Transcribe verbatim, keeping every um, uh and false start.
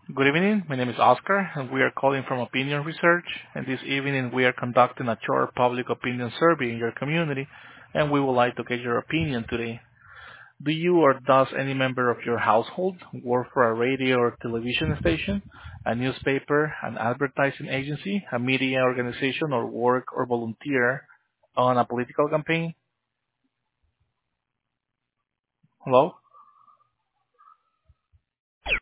Good evening. My name is Oscar, and we are calling from Opinion Research. And this evening, we are conducting a short public opinion survey in your community, and we would like to get your opinion today. Do you or does any member of your household work for a radio or television station, a newspaper, an advertising agency, a media organization, or work or volunteer on a political campaign? Hello?